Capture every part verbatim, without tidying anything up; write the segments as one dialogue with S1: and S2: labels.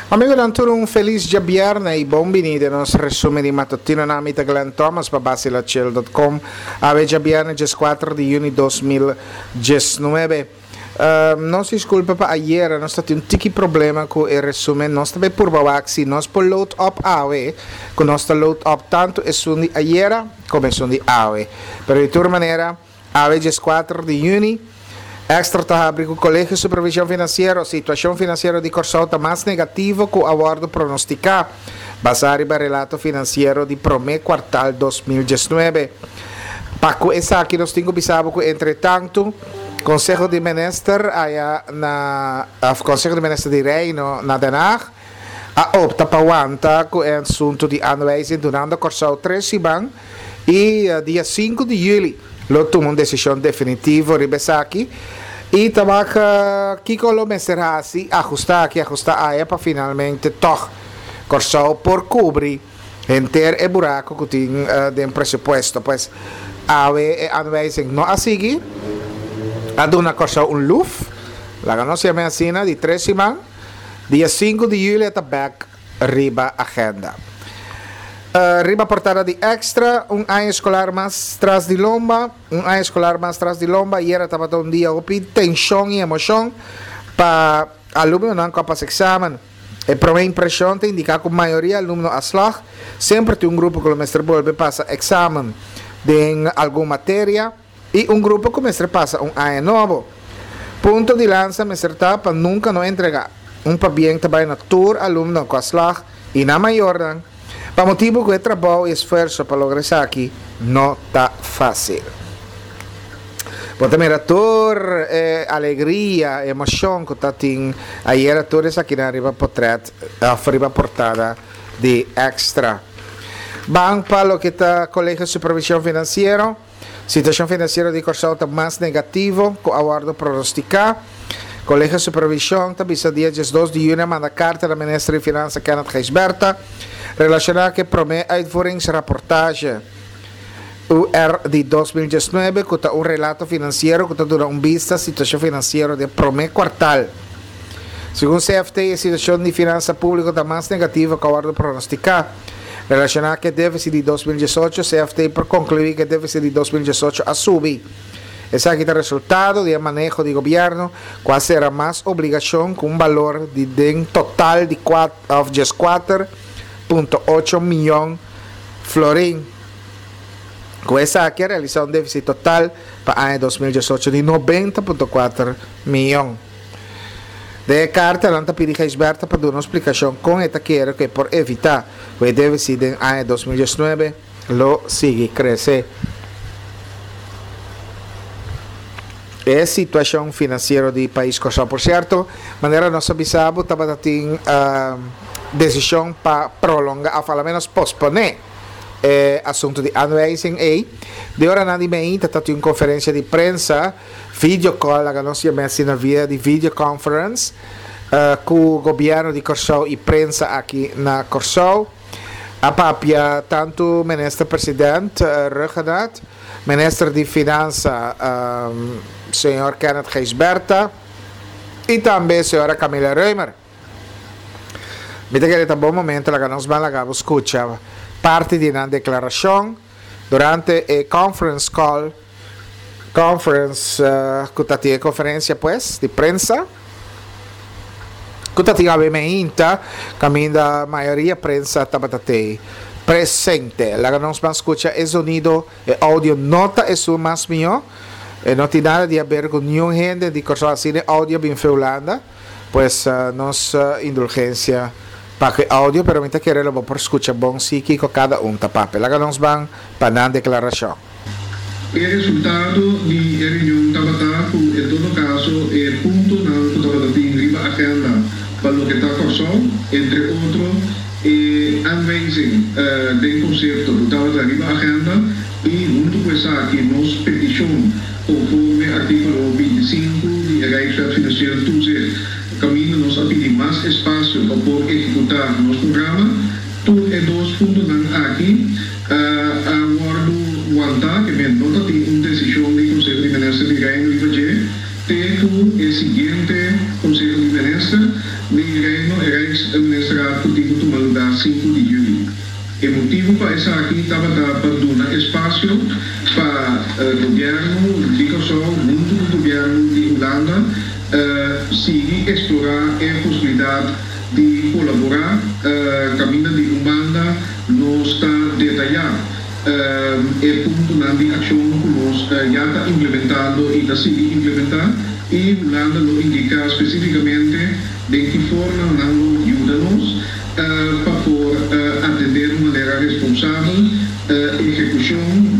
S1: Amigo, danto un feliz dia viernes e benvenuti al nostro resume di mattutino in ambito Glenn Thomas per basilacel punto com. Ave dia viernes quattro di giugno duemiladiciannove. Uh, non si sculpa per ieri, non è stato un tiki problema con il resume, non stava per bawaxi, non si può load up ave, con nostro load up tanto e sono di ieri come sono di ave. Per di tour maniera, ave dia quattro di giugno. Extra tahabrico Collegio de Supervisão Financeira, situação financeira de Corsol está mais negativo que o aguardo pronosticado, basado no relato financeiro de primeiro quartal de duemiladiciannove. Para essa aqui nós temos bisabo que, entretanto, Conselho de Minister, na uh, Conselho de Minister de Reino, na Den Haag, a opta para aguantar com o assunto de aanwijzing durante Corsol três Siban e uh, dia cinco de julho. Lo tomou uma decisão definitiva, Ribesaki, e tabaca Kiko lo meserá assim, ajustar aqui, ajustar a EPA finalmente, toch, Corsol por cobrir inteiro o buraco que tem uh, de presupuesto, pois a aanwijzing não a seguir, a dona Corsol um luf, la ganancia mensina de três semanas, dia cinco de julho está back, riba agenda. Uh, riba portada de extra, um ano escolar mais tras de lomba, um ano escolar mais tras de lomba, e era estava um dia opi tensão e emoção para aluno não capaz examen. A primeira impressão te indica que a maioria aluno aslag sempre tem um grupo que o mestre volve passa examen de alguma matéria e um grupo que o mestre passa um ano novo. Ponto de lança mestre tá para nunca não entregar um para bem também na tour aluno com aslag e na maior para motivo que o trabalho e esforço para lograr isso aqui não está fácil. Bom, também a tour, eh, alegria, emoção que está tendo, aí era toda essa aqui na riba portrait, a riba portada de extra. Banco para o que está Colégio de Supervisão Financeira, situação financeira de Corsol está mais negativo, com o aguardo pronosticado. Colégio de Supervisão está bisa dia dois de junho, manda carta da Ministra de Finanças, Kenneth Geisberta, relacionado com a primeira uitvoeringsrapportage U R de duemiladiciannove, que está um relato financeiro que está dando uma vista da situação financeira do primeiro quartal. Segundo o C F T, a situação de finança pública está mais negativa que o aguardo pronosticado. Relacionado com o déficit de duemiladiciotto, o C F T por concluir que o déficit de duemiladiciotto a subir. Esse aqui é o resultado do manejo do governo, qual será mais obrigação com um valor de, de total de quatro vírgula oito milhões de florins. Com essa aqui, a realização um déficit total para o ano duemiladiciotto de noventa vírgula quatro milhões. De carta, ela pediu a Geisberta para dar uma explicação com esta queira que por evitar que o déficit no ano duemiladiciannove lo siga crescer. É a situação financeira do país Corsol, por certo, maneira nossa bisabo estava tendo uh, decisão para prolongar, a falar menos posponer eh, assunto de aanwijzing e de hora na de meia está tendo uma conferência de prensa, video call, a nossa mensagem via de videoconference uh, com o governo de Corsol e prensa aqui na Corsol. A papia tanto ministro presidente uh, Rugenat, ministro de Finanças um, senhor Kenneth Geisberta e também a senhora Camila Reumer. Mita que era um bom momento, la nós malagamos escuta parte de uma declaração durante a conference call, conference, uh, que conferência pues, de prensa, que tinha obviamente, caminho a maioria prensa tabatatei presente. La nós mais escuta é sonido, é áudio, nota é o mais melhor. E não tem nada de haver com nenhuma gente de Corsol assim, áudio bem feulanda, pois uh, nossa indulgência para que áudio, pero muita querer vou por escutar bom psíquico cada um tá papel. Lá nós vamos para na declaração.
S2: O resultado de reunião tabata, em todo caso, é ponto na que tabata tem riba agenda para o que está Corsol, entre outros, é aanwijzing uh, de concerto do tabata riba agenda e junto com essa aqui nos petição conforme artículo vinte e cinco de Rijkswet Financiële Toezicht, caminho nos a pedir mais espaço para poder executar nosso programa. Tudo é dois pontos aqui. Uh, aguardo aguentar que me nota tem uma decisão do Conselho de Ministros de Reino de Valle, tem o seguinte Conselho de Ministros de Reino e Rijksministeraat Coutinho tomar lugar cinco de julho. O motivo para essa aqui estava para dar espaço para o governo de Kosovo, junto com o governo de Holanda, uh, seguir explorar a possibilidade de colaborar. Uh, caminho de Holanda não está detalhado. Uh, é ponto de ação que nós uh, já está implementando e está seguir implementar. E Holanda lo indica especificamente de que forma não ajuda-nos uh, para por, uh, atender de maneira responsável a uh, execução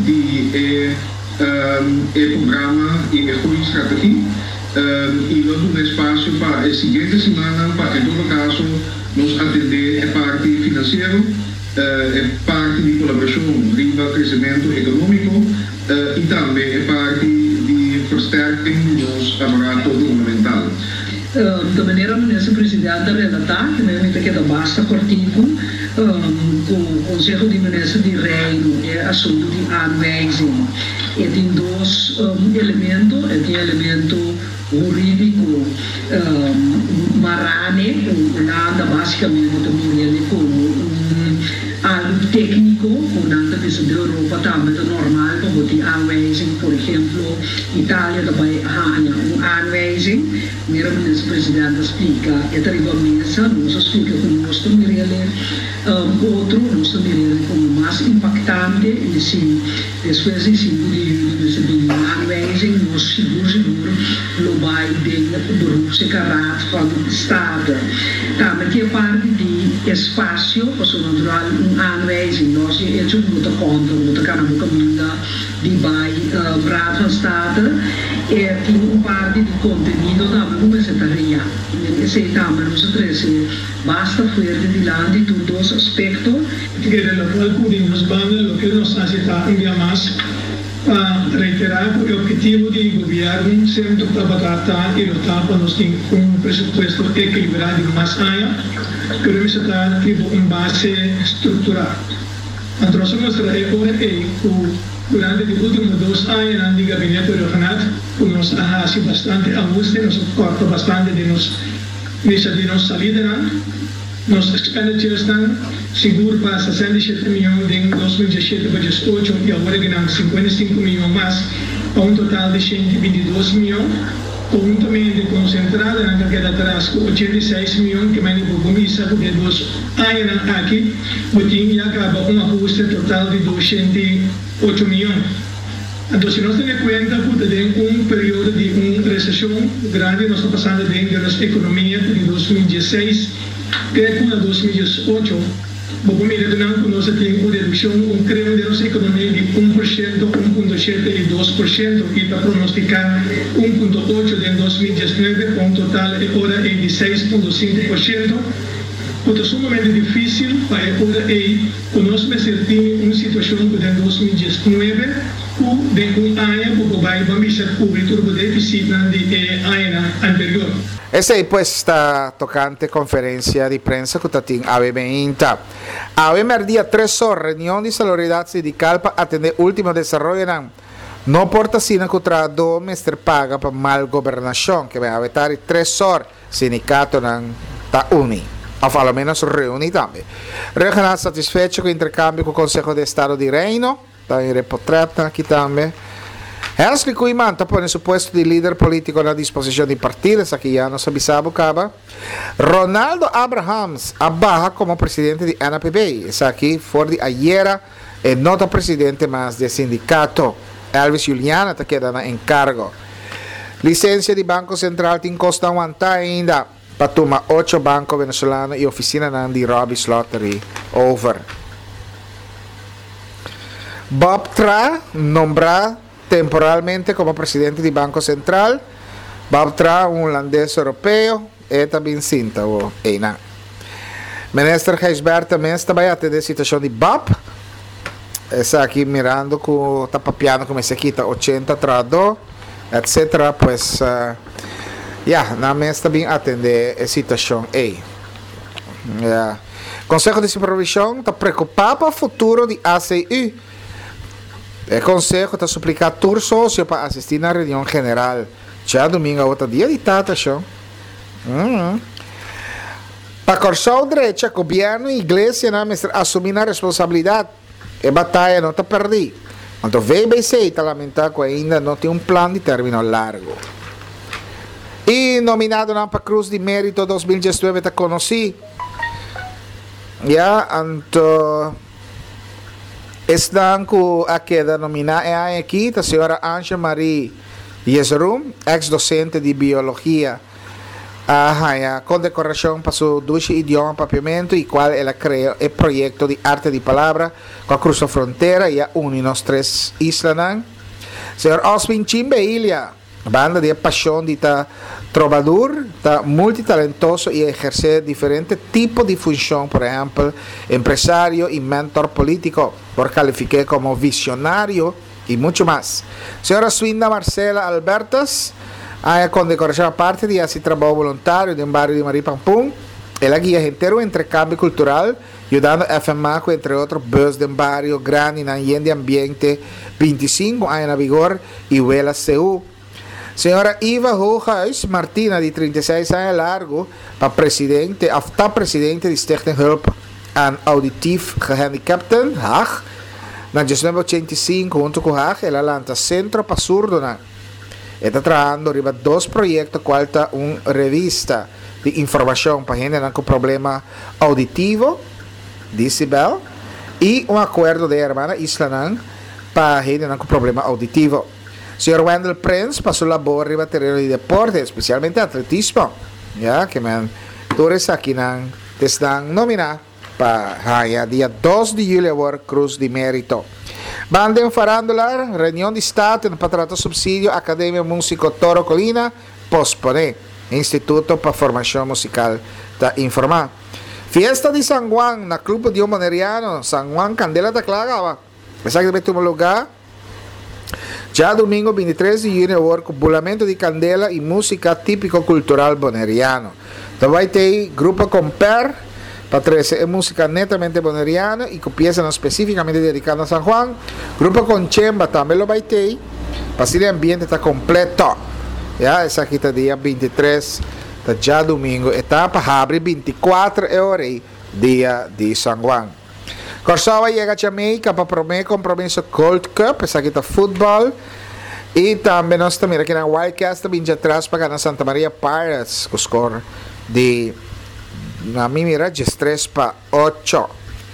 S2: de uh, programa e a estratégia uh, e nós damos espaço para a seguinte semana para, em todo caso, nos atender a parte financeira, uh, a parte de colaboração riba crescimento econômico uh, e também a parte de versterking dos aparatos governamental.
S3: Uh, da maneira nessa presidente relatar, que me queda basta cortico, um, o Conselho de Ministros de Reino é assunto de aanwijzing. E tem dois um, elementos, é tem elemento jurídico um, marane, Holanda basicamente também com um, algo técnico, Holanda da Europa também é normal, para botar aanwijzing, por exemplo, Itália também há uma aanwijzing. Mira o presidente explica, é terrivelmente mesa, nos explica como nós também um, outro, nós também como mais impactante, e se depois de cinco de julho, aanwijzing, nós seguro, seguro, lo vai dentro do secarado para o Estado. Também que é parte de espaço, para natural, um aanwijzing, nós é tudo muito conta, muito caramba, caminho de vai para o Estado, é tem uma parte de conteúdo também, como se está real. Esse também nos oferece basta fuerte de lá de todos os aspectos.
S4: Que é o qual podemos bandas, o que nos necessita ainda mais para reiterar o objetivo do governo sempre trabalhar e lutar para nós ter um presupuesto equilibrado mais área, que necessita tipo em base estrutural. A nossa mostra é ora é o durante os últimos dois anos, no gabinete regional, nós há bastante ajuste, nós corta bastante de nos de nossa salida, nos expenditures estão seguros para sessenta e sete milhões em dois mil e dezessete para dezoito e agora ganhamos cinquenta e cinco milhões mais, para um total de cento e vinte e dois milhões, conjuntamente concentrada na queda atrás com oitenta e seis milhões, que mais por comissão de dois anos aqui, o time acaba um ajuste total de duzentos e oito milhões. Então, se nós temos em conta que tem um período de uma recessão grande, nós estamos passando dentro da nossa economia de dois mil e dezesseis, que é com dois mil e dezoito, vou mirar que nós temos uma redução, um crescimento da nossa economia de um por cento, um vírgula sete e dois por cento, e para pronosticar um vírgula oito por cento em dois mil e dezenove, com um total agora de seis vírgula cinco por cento. Portanto, é sumamente difícil para agora aí, conosco me sentir uma situação que em dois mil e dezenove, o de um ano, porque vai ser público o déficit de ano anterior.
S1: Essa aí pues está tocante conferência de prensa que está a Inta. A ver dia três horas, reunião de salariedade sindical para atender último desenvolvimento. Não porta sina que tra do mestre paga para mal governação, que vai haver três horas, sindicato não está uni. Ou pelo menos reuni também. Regional satisfeito com o intercâmbio com o Conselho de Estado de Reino, está em reportrata aqui também. Hensley Kuiman está por su puesto de líder político na disposição de partidos, aqui já nos avisava acaba. Ronaldo Abrahams abaja como presidente de N P B, essa aqui for de ayer, é nota presidente mais de sindicato. Elvis Juliana está quedando em cargo. Licencia de Banco Central tem costa aguentar ainda para tomar oito bancos venezolanos e oficina de Robbie's Lottery over. Bob Tra nombra temporalmente como presidente del Banco Central. Bob Tra, un holandés europeo, e também cinta o Eina. Minister Gijsberg também está bem atendendo a situação de Bob. Está aqui mirando, está papiando como esse aqui, está oitenta trado, etcétera. Pues, uh, yeah, também está bem atender a situação aí. Yeah. Conselho de Supervisão está preocupado para o futuro de A C U. O Conselho está suplicando tour sócio para assistir na reunião general. Já domingo, outro dia de tata, show. Mm-hmm. Para Corsão derecha, governo e igreja não assumir a responsabilidade. E batalha não está perdida. Quando V B C está lamentando que ainda não tem um plano de término largo. E nominado para Cruz de Mérito dois mil dezenove está conhecido. Já, então, estão com a queda nominada aqui, a senhora Anja Marie Yeserum, ex-docente de Biologia. Ah, com decoração para seu doce idioma papiamento, e qual ela criou o projeto de arte de palavra com a Cruz da Fronteira e a une nos três islas. Senhor Oswin Chimbe Ilha, banda de paixão de ta trovador, ta multitalentoso e exercer diferentes tipos de função, por exemplo, empresário e mentor político, por calificar como visionário e muito mais. Senhora Swinda Marcela Albertas, a condecoração a parte de esse trabalho voluntário de um bairro de Maripampum, ela guia inteiro intercâmbio cultural, ajudando a F M A C, entre outros, bus de um bairro grande na Allende Ambiente vinte e cinco anos na vigor e Huela C U. Senhora Iva Rojas Martina, de trinta e seis anos largo, para presidente, afta presidente de Stichting Hulp aan Auditief Gehandicapten, Haag, na dezenove oitenta e cinco, junto com Haag, ela lança Centro para Surdo. Está trabalhando riba dois projetos, qual está uma revista de informação para gente com problema auditivo, decibel, e um acordo de hermana Islanang para gente com problema auditivo. Senhor Wendell Prince passou labor riba terreno de deporte, especialmente atletismo, ya, que man, todos aqui não estão nominados para dia dois de julho a Cruz de Mérito. Banda em Farándola, reunião de Estado para tratar subsídio Academia Músico Toro Colina, pospone. Instituto para Formação Musical está informar. Fiesta de San Juan, na Clube de Boneriano, San Juan Candela da Clagava. Exactamente um lugar. Já domingo vinte e três de junho, o bulamento de candela e música típico cultural boneriano. Então vai ter grupo Comper, para trazer música netamente boneriana e com piezas especificamente dedicadas a San Juan. Grupo Conchemba também lo vai ter. Para o ambiente está completo. Já, essa aqui está dia vinte e três, está já domingo. Está para abrir vinte e quatro horas, dia de San Juan. Corsava chega a Jamaica para promover compromisso Gold Cup. Essa aqui está futebol. E também nós estamos aqui na Wildcast, vinte atrás para na Santa Maria Pirates, com o score de na mimira de três para oito.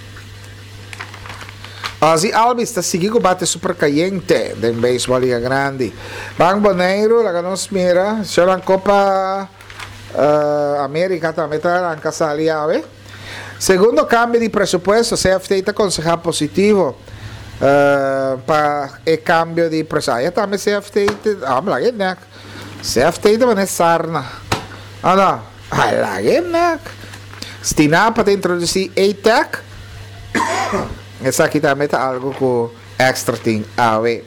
S1: Ozzy Alves está seguindo bate super caliente da beisebol Liga Grande. Bang Boneiro, lá nos mira, só na Copa uh, América também está na casa aliada. Segundo cambio de presupuesto, C F T está aconsejado positivo uh, para o cambio de presupuesto. Também C F T, ah, lagi nak. C F T também é sarna. Ano? Ah, lagi nak. Stina para introduzir A T E C. Essa aqui também está algo com extra thing a ver.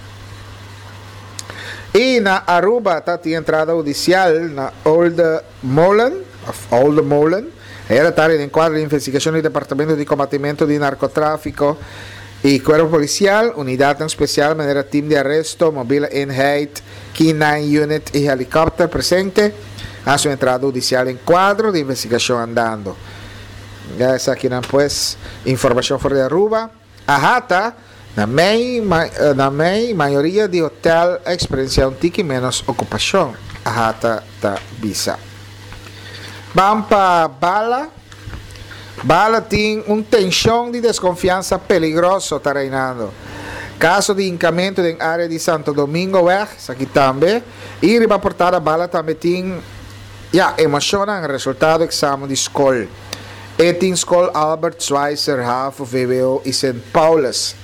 S1: E na Aruba está a entrada judicial na Old Molen, Old Molen. Era tarde em quadro de investigação do Departamento de Combatimento de Narcotráfico e Cuerpo Policial, unidade especial, maneira time de arresto, mobile eenheid, K nove unit e helicóptero presente. A sua entrada judicial em quadro de investigação andando. Essa aqui não pues informação fora de Aruba. A Hata, na mei, na mei maioria de hotel experienciam tique menos ocupação. A Hata da Bisa. Vamos para Bala. Bala tem uma tensão de desconfiança peligroso tá reinando. Caso de encamento em área de Santo Domingo, essa aqui também. E riba portada Bala também tem ja, emociona ang resultado do exame de escola. E tem escola Albert Schweitzer, Hafo, V W O e Saint Paulus.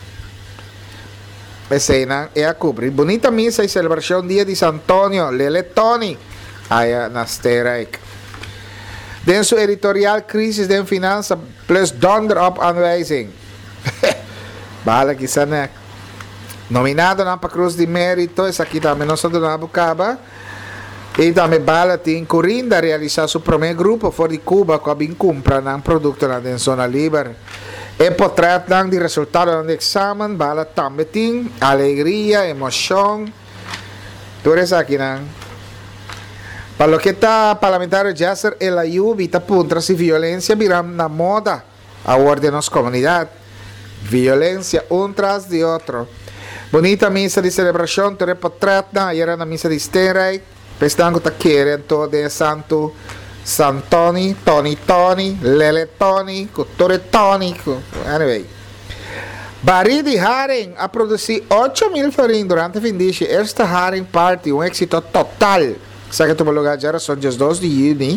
S1: Essa é a cobrir. Bonita missa e celebração dia de San Antonio, Lele Tony, aí na Sterijk. Dentro do editorial Crisis de Finança plus Donder op aanwijzing. Bahala que sana. Nominado na para Cruz de Mérito, essa aqui também nós estamos na Bucaba. E também Bala tem Corinda realizar seu primeiro grupo fora de Cuba com a compra ng produto na zona livre. E potret lang de resultado ng examen, Bala também tem alegria, emoção. Tudo isso aqui nang. Para lo que está parlamentario Jasser El Ayubi está contra si violencia viram na moda ahora de nuestra comunidad. Violencia un tras de otro. Bonita misa de celebración, te repotrata, ayer era na misa de Stenrijk, pestango ta quieren todo de Santo Santoni, Tony Tony, Lele Tony, Culture Tony, anyway. Barry de Haring a produzir ocho mil florins durante o fim de semana. Esta Haring Party, um êxito total. Sabe que o lugar já são dias dois de junho.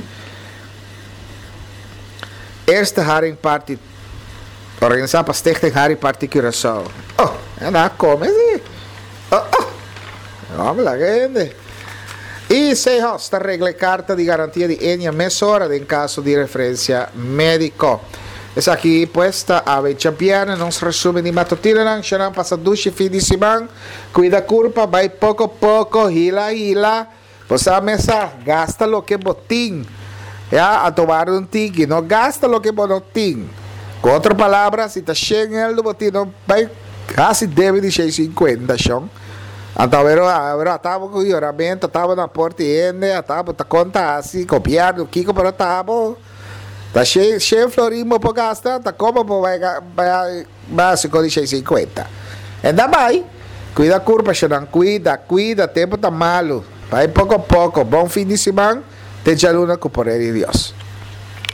S1: Esta Haring Party, organizada para Stichting Haring Party Curaçao. Oh, é na como assim? Oh, oh. Vamos lá, gente. E se hosta regle carta de garantia de Enia mesora em caso de referência médico. Essa aqui puesta a Bechapiana, nos resume de matutina, xeran passa duche fim de semana, cuida curva, vai pouco a pouco, hila, hila, você a mesa, gasta lo que botim, já, a tomar um tique, não gasta lo que botim. Com outras palavras, se está cheio do botim, não vai, quase deve de seiscentos e cinquenta, chão. Então, eu estava com o oramento, estava na porta e ende, estava com conta assim, copiar do Kiko para o tabo. Tá cheio, cheio florismo para gastar, tá como vai vai vai se com seiscentos e cinquenta. Ainda vai. Cuida a curva, Xanan, cuida, cuida, tempo tá malo. Vai pouco a pouco, bom fim de semana. Te jaluna com o poder de Deus.